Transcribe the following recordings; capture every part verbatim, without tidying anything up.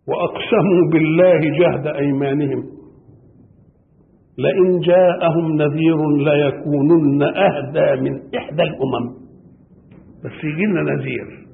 وأقسموا بالله جهد أيمانهم لئن جاءهم نذير ليكونن أهدى من إحدى الأمم. بس يجينا نذير.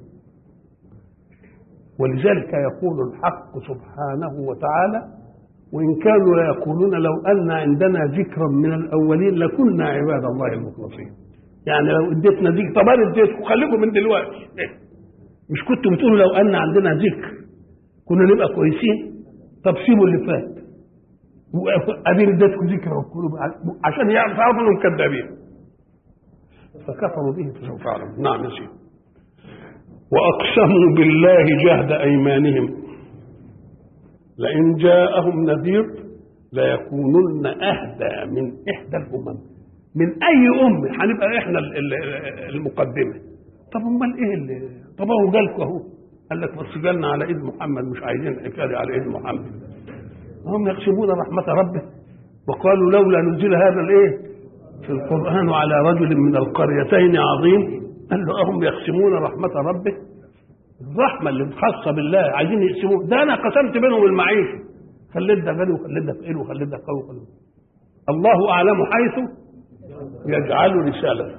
ولذلك يقول الحق سبحانه وتعالى: وإن كانوا ليقولون لو أن عندنا ذكرا من الأولين لكنا عباد الله المخلصين. يعني لو اديتنا ذكر، طب انا اديتكم، خليكم من دلوقتي. مش كنتوا بتقولوا لو أن عندنا ذكر كنا نبقى كويسين؟ طب سيبوا اللي فات، وأدين اديتكم ذكر عشان يعرف تعرفوا انهم كذابين. فكفروا به فسوف يعلمون. نعم يا سيدي. وأقسموا بالله جهد أيمانهم لئن جاءهم نذير ليكونن أهدى من إحدى الأمم. من أي أمة هنبقى إحنا المقدمة. طب امال إيه اللي طب هو جالكم أهو، قال لك بس جالنا على إيد محمد، مش عايزين حكاية على إيد محمد. هم يقسمون رحمة ربه وقالوا لولا نزل هذا الإيه في القرآن على رجل من القريتين عظيم. قال له أهم يقسمون رحمة ربه؟ الرحمة اللي خاصة بالله عايزين يقسموه. ده أنا قسمت بينهم المعيشة، خليت ده غني وخليت ده فقير وخليت ده قوي وخليت. الله أعلم حيث يجعل رسالته.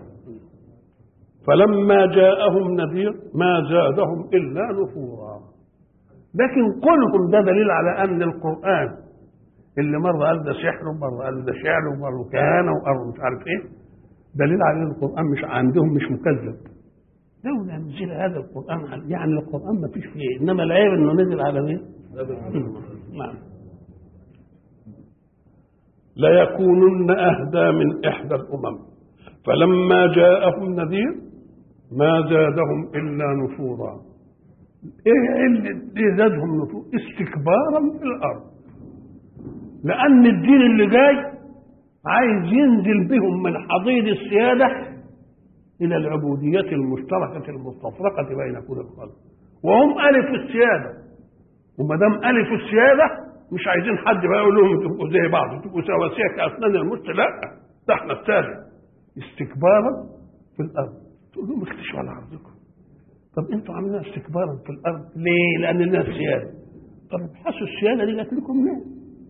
فلما جاءهم نذير ما زادهم إلا نفورا. لكن كلهم ده دليل على أن القرآن اللي مرة قال ده سحر ومرة قال ده شعر ومرة كهانة ومرة مش عارف إيه، دليل على أن القرآن مش عندهم مش مكذب. لولا نزل هذا القرآن، يعني القرآن ما فيش فيه، إنما العيب إنه نزل على مين؟ نعم. ليكونن أهدى من إحدى الأمم فلما جاءهم نذير ما زادهم إلا نفورا. إيه اللي زادهم نفور؟ استكبارا في الأرض. لأن الدين اللي جاي عايز ينزل بهم من حضيض السيادة إلى العبودية المشتركة المستفرقة بين كل الخلق، وهم ألف السيادة. وما دام ألف السيادة مش عايزين حد بقى يقول لهم تبقوا زي بعض، تبقوا سواسية كأسنان المشط. لا، ده احنا الثالث. استكبارا في الأرض. تقول لهم اختشوا على عرضكم. طب انتوا عاملين استكبارا في الأرض ليه؟ لأن لنا السيادة. طب ابحثوا السيادة دي جات لكم منين؟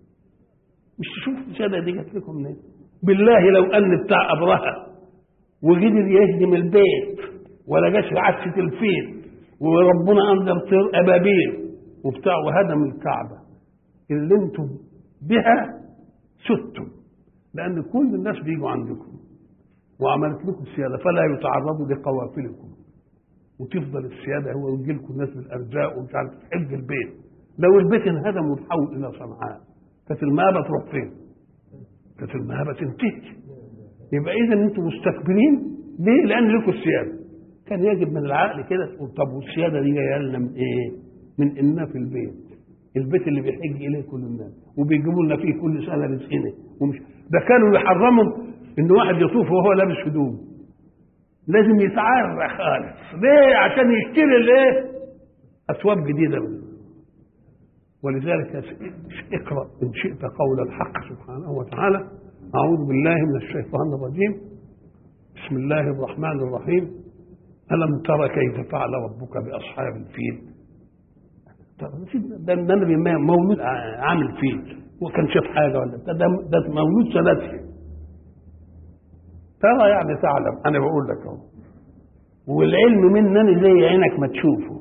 مش تشوفوا السيادة دي جات لكم منين؟ بالله لو أن بتاع أبرهة وقدر يهدم البيت ولا جاش عكسة الفيل وربنا أنزل طير أبابيل وبتاع وهدم الكعبة، اللي انتم بها ستم، لأن كل الناس بيجوا عندكم وعملت لكم السيادة فلا يتعرضوا لقوافلكم، وتفضل السيادة هو ويجي لكم الناس بالأرزاق ومش عارف تحج البيت. لو البيت انهدم وتحول إلى صنعاء كانت المهابة تروح فين؟ كانت المهابة تنتهي. يبقى إذا أنتم مستكبرين ليه؟ لأن لكم السيادة. كان يجب من العقل كده تقول طب والسيادة دي جاية لنا من إيه؟ من إننا في البيت، البيت اللي بيحج إليه كل الناس وبيجيبوا لنا فيه كل سنة رزقنا. ومش ده كانوا يحرموا إن واحد يطوف وهو لابس هدوم، لازم يتعرى خالص. ليه؟ عشان يشتري الايه؟ أثواب جديدة منه. ولذلك اقرأ إن شئت قول الحق سبحانه وتعالى: أعوذ بالله من الشيطان الرجيم، بسم الله الرحمن الرحيم، ألم تر كيف فعل ربك بأصحاب الفيل؟ ده النبي مولود عامل فيل، وكان شاف حاجة ولا ده, ده مولود سنته. ترى يعني تعلم، أنا بقول لك أهو، والعلم منني زي عينك ما تشوفه.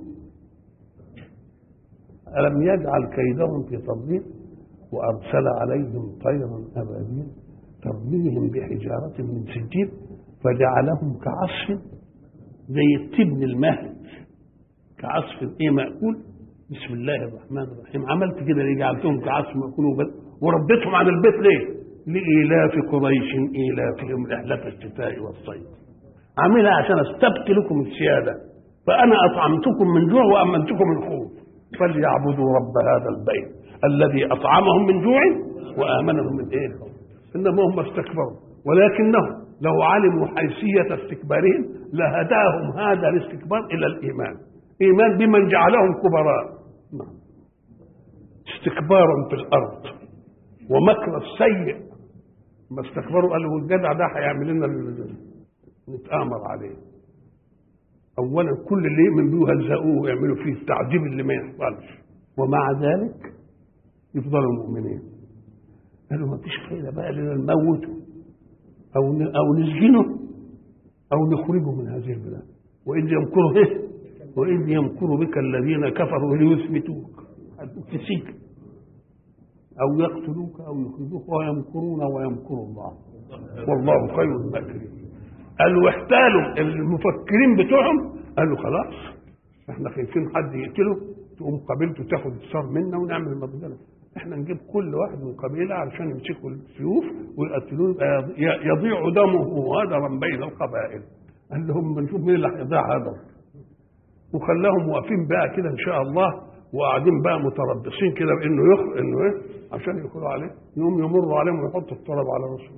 ألم يجعل كيدهم في تضليل وأرسل عليهم طيرا أبابيل ترميهم بحجارة من سجيل فجعلهم كعصف زي التبن المهد، كعصف ايه مأكول. بسم الله الرحمن الرحيم. عملت كده ليه؟ جعلتهم كعصف مأكول وردتهم عن البيت ليه؟ لإيلاف قريش إيلافهم رحلة الشتاء والصيف. عاملها عشان استبقي لكم السيادة، فأنا أطعمتكم من جوع وأمنتكم من خوف، فليعبدوا رب هذا البيت الذي أطعمهم من جوع وآمنهم من إيه؟ إنما هم استكبروا، ولكنهم لو علموا حيثية استكبارهم لهداهم هذا الاستكبار إلى الإيمان، إيمان بمن جعلهم كبراء. استكبارا في الأرض ومكر السيء. ما استكبروا قالوا الجدع ده هيعمل لنا نتآمر عليه. أولا كل اللي يؤمن بيه هلزقوه ويعملوا فيه التعذيب اللي ما يحصلش، ومع ذلك يفضلوا مؤمنين. قالوا ما فيش فايدة بقى لنا نموته أو أو نسجنه أو نخرجه من هذه البلاد. وإذ يمكر إيه؟ وإذ يمكر بك الذين كفروا ليثبتوك في سجن أو يقتلوك أو يخرجوك ويمكرون ويمكر الله والله خير الماكرين. قالوا احتالوا المفكرين بتوعهم، قالوا خلاص احنا خايفين حد يقتله، تقوم قبيلته تاخد الثار منا ونعمل مبذله، احنا نجيب كل واحد من قبيله علشان يمسكوا السيوف ويقتلوه يضيع دمه هدرا بين القبائل. قال لهم بنشوف مين اللي هيضيع هدر، وخلاهم واقفين بقى كده ان شاء الله وقاعدين بقى متربصين كده بانه يخ انه ايه عشان يدخلوا عليه، يقوم يمروا عليهم ويحطوا الطلب على راسهم.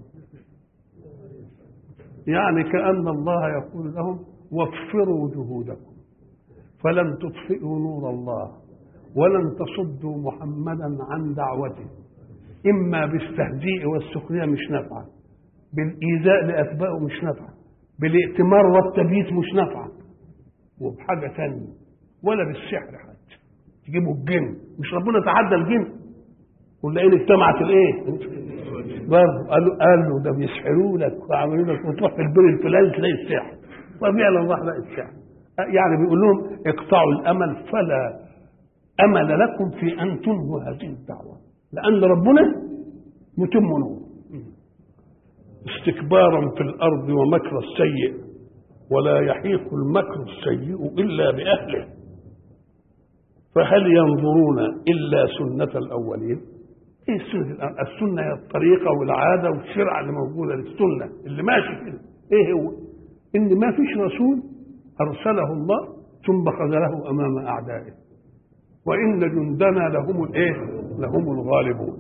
يعني كأن الله يقول لهم وفروا جهودكم فلن تطفئوا نور الله ولن تصدوا محمدا عن دعوته، إما بالتهزيء والسخرية مش نافعة، بالإيذاء لأتباعه مش نافعة، بالائتمار والتبييت مش نافعة، وبحاجة ثانية ولا بالسحر حتى تجيبوا الجن. مش ربنا تعدى الجن ولا إن اجتمعت الإيه؟ برضه قالوا قالوا ده بيسحروا لك وعملوا لك وتروح في البر الفلاني تلاقي السحر، ففعلا راح لقى السحر. يعني بيقول لهم اقطعوا الامل فلا امل لكم في ان تنهوا هذه الدعوه لان ربنا متم نور. استكبارا في الارض ومكر السيء ولا يحيق المكر السيء الا باهله فهل ينظرون الا سنه الاولين. ايه السنه؟ السنه هي الطريقه والعاده والشرع اللي موجوده للسنه اللي ماشي كده. ايه هو؟ ان ما فيش رسول ارسله الله ثم خذله امام اعدائه وان جندنا لهم الايه؟ لهم الغالبون.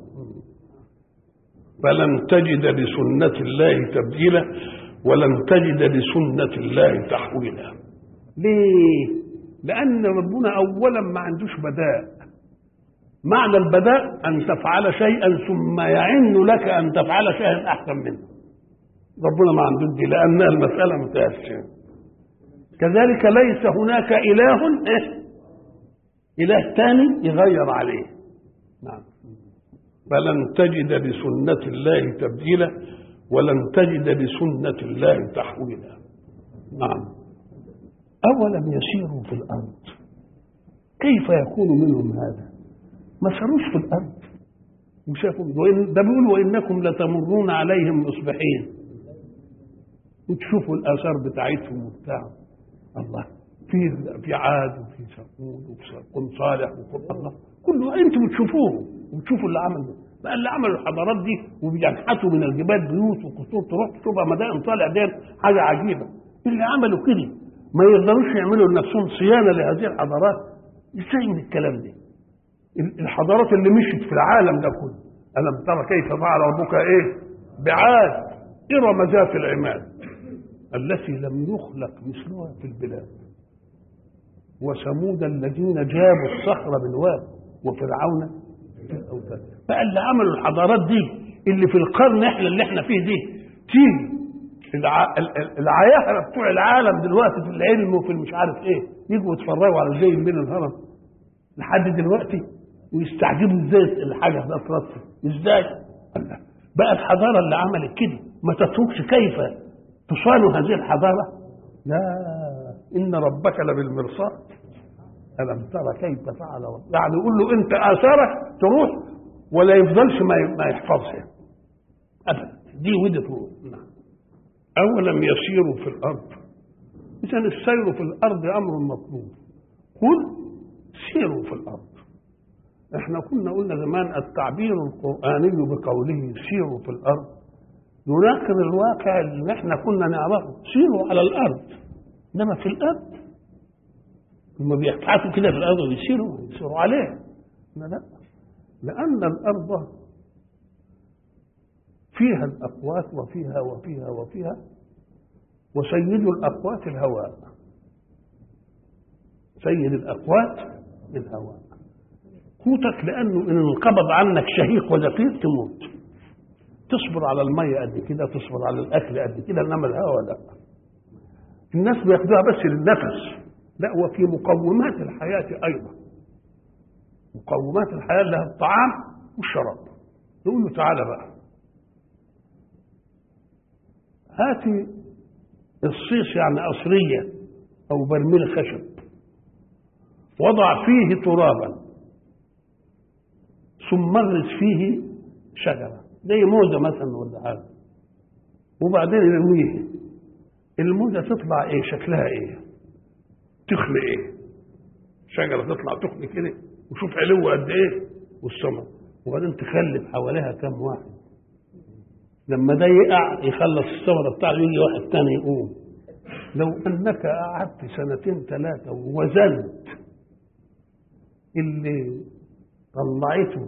فلن تجد لسنه الله تبديلا ولن تجد لسنه الله تحويلا. ليه؟ لان ربنا اولا ما عندوش بداء. معنى البداء ان تفعل شيئا ثم يعن لك ان تفعل شيئا احسن منه. ربنا ما عندوش دي لان المساله متأثره. كذلك ليس هناك اله إيه؟ اله ثاني يغير عليه. نعم. فلن تجد لسنه الله تبديلا ولن تجد لسنه الله تحويلا. نعم. اولم يسيروا في الارض كيف يكون منهم هذا؟ ما ساروش في الارض وشافوا ده بيقول وانكم لتمرون عليهم مصبحين وتشوفوا الاثار بتاعتهم وبتاع الله في في عاد وفي ثمود وفي قوم صالح وقوم الله كله انتم بتشوفوه وتشوفوا اللي عملوا بقى اللي عملوا الحضارات دي وبينحتوا من الجبال بيوت وقصور تروح تشوفها مدائن طالع دي حاجه عجيبه. اللي عملوا كده ما يقدروش يعملوا لنفسهم صيانه لهذه الحضارات. ازاي من الكلام ده؟ الحضارات اللي مشت في العالم ده كله ألم ترى كيف فعل ربك ايه بعاد إرم ذات العماد التي لم يخلق مثلها في البلاد وثمود الذين جابوا الصخر بالواد وفرعون في الأوتاد. بقى اللي عملوا الحضارات دي اللي في القرن احنا اللي احنا فيه دي تيجي الع... العياهرة بتوع العالم دلوقتي في العلم وفي مش عارف ايه يجوا يتفرجوا على زي من الهرم لحد دلوقتي ويستعجبوا ازاي الحاجه ده ترصف ازاي. بقى الحضاره اللي عملت كده ما تتركش كيف تصان هذه الحضاره. لا ان ربك لبالمرصاد الم ترى كيف فعل ربك. يعني يقول له انت اثارك تروح ولا يفضلش ما يحفظها ابدا. دي ودته. نعم. اولم يسيروا في الارض. اذا السير في الارض امر مطلوب. قل سيروا في الارض. احنا كنا قلنا زمان التعبير القرآني بقوله سيروا في الارض يناقض الواقع اللي احنا كنا نعرفه. سيروا على الارض انما في الارض هم بيبحثوا كده في الارض ويسيروا يسيروا عليها. لا لان الارض فيها الاقوات وفيها وفيها وفيها وسيد الاقوات الهواء. سيد الاقوات الهواء. قوتك لانه ان انقبض عنك شهيق وزفير تموت. تصبر على الميه قد كده تصبر على الاكل قد كده انما الهواء لا. الناس بياخدوها بس للنفس لا وفي مقومات الحياه ايضا. مقومات الحياة لها الطعام والشراب. يقول له تعالى بقى هاتي الصيص يعني قصرية أو برميل خشب، وضع فيه ترابا ثم اغرس فيه شجرة زي موزة مثلا ولا حاجة، وبعدين يرميه. الموزة تطلع ايه؟ شكلها ايه؟ تخلق ايه؟ شجرة تطلع تخلق كده، وشوف علوه قد ايه والسماء، وبعدين تخلف حواليها كم واحد. لما ده يقع يخلص الثمرة بتاعه يجي واحد تاني يقوم. لو انك قعدت سنتين ثلاثة ووزنت اللي طلعته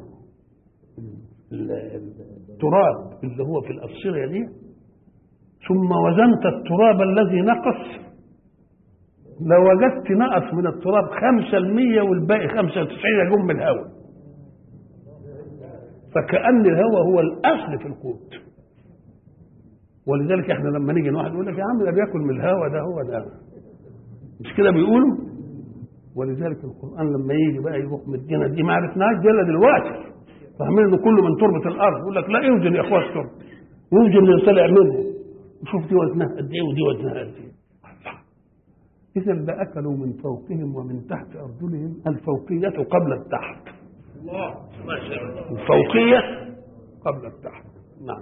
التراب اللي هو في الأبصرة دي، ثم وزنت التراب الذي نقص، لوجدت نقص من التراب خمسة المية والباقي خمسة وتسعين يجوم من الهواء. فكأن الهواء هو الأصل في القوت. ولذلك احنا لما نيجي واحد يقول لك يا عم ده بياكل من الهواء، ده هو ده، مش كده بيقولوا؟ ولذلك القرآن لما يجي بقى يروح مدينا دي ما عرفناش دي دلوقتي، فاهمين ان كله من تربة الأرض. يقول لك لا اوزن يا اخوات التربة، يوزن اللي طلع منه، وشوف دي وزنها قد ايه ودي وزنها قد ايه. إذا لأكلوا من فوقهم ومن تحت أرجلهم، الفوقية قبل التحت. الله ما شاء الله. الفوقية قبل التحت. نعم.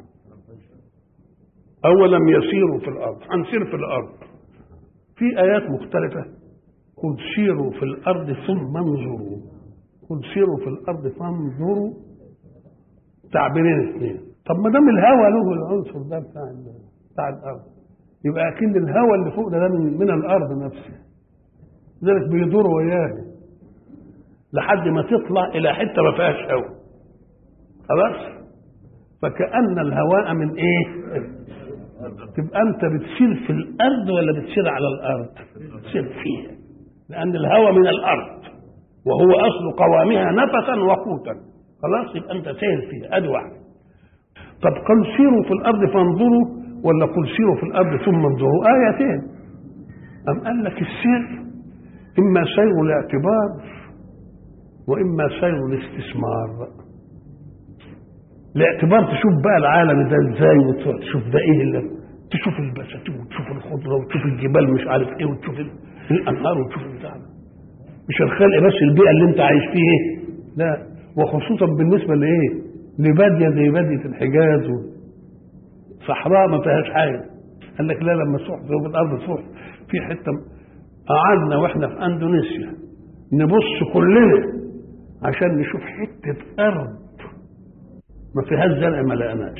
أولم يسيروا في الأرض، هنسير في الأرض في آيات مختلفة. قل سيروا في الأرض ثم انظروا. قل سيروا في الأرض فانظروا، تعبيرين اثنين. طب ما دام الهوى له العنصر ده بتاع بتاع الأرض، يبقى أكيد الهوى اللي فوق ده, ده من, من الأرض نفسها، لذلك بيدور وياه لحد ما تطلع إلى حتة ما فيهاش هوى. خلاص؟ فكأن الهواء من إيه؟ تبقى أنت بتسير في الأرض ولا بتسير على الأرض؟ بتسير فيها، لأن الهواء من الأرض وهو أصل قوامها نفسا وقوتا. خلاص؟ يبقى أنت سير فيها. أدي واحد. طب قل سيروا في الأرض فانظروا ولا قل سيروا في الأرض ثم انظروا؟ آيتين. أم قال لك السير إما سير الاعتبار وإما سير الاستثمار. الاعتبار تشوف بقى العالم ده ازاي، وتشوف ده ايه اللي تشوف البساتين وتشوف الخضره وتشوف الجبال مش عارف ايه وتشوف الانهار وتشوف البتاع ده. مش الخلق بس البيئه اللي انت عايش فيه ايه، لا، وخصوصا بالنسبه لايه، لباديه زي باديه الحجاز صحراء ما فيهاش حاجه. قال لك لا، لما تروح في الارض تروح في حته. قعدنا واحنا في اندونيسيا نبص كلنا عشان نشوف حته ارض ما فيهاش زرع ما لقناش.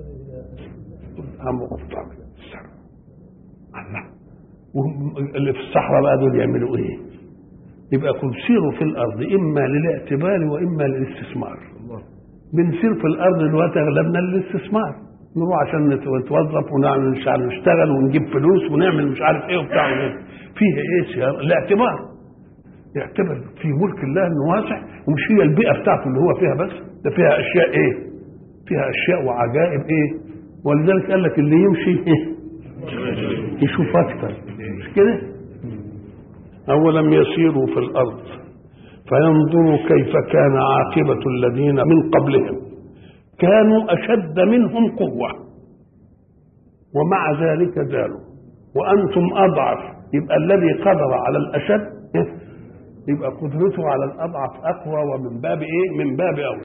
عم قطع الله، واللي في الصحراء بقى دول يعملوا ايه؟ يبقى كل سيروا في الارض اما للاعتبار واما للاستثمار. بنسير في الارض دلوقتي اغلبنا للاستثمار، نروح عشان نتوظف ونعمل مش عارف نشتغل ونجيب فلوس ونعمل مش عارف ايه وبتاع. فيها ايه سيارة؟ الاعتبار. يعتبر في ملك الله انه واسع، ومش هي البيئه بتاعته اللي هو فيها بس، ده فيها اشياء ايه؟ فيها اشياء وعجائب ايه. ولذلك قال لك اللي يمشي ايه؟ يشوف اكتر، مش كده؟ اولم يسيروا في الارض فينظروا كيف كان عاقبه الذين من قبلهم كانوا اشد منهم قوه ومع ذلك زالوا وانتم اضعف. يبقى الذي قدر على الاشد يبقى قدرته على الاضعف اقوى، ومن باب ايه؟ من باب اولى.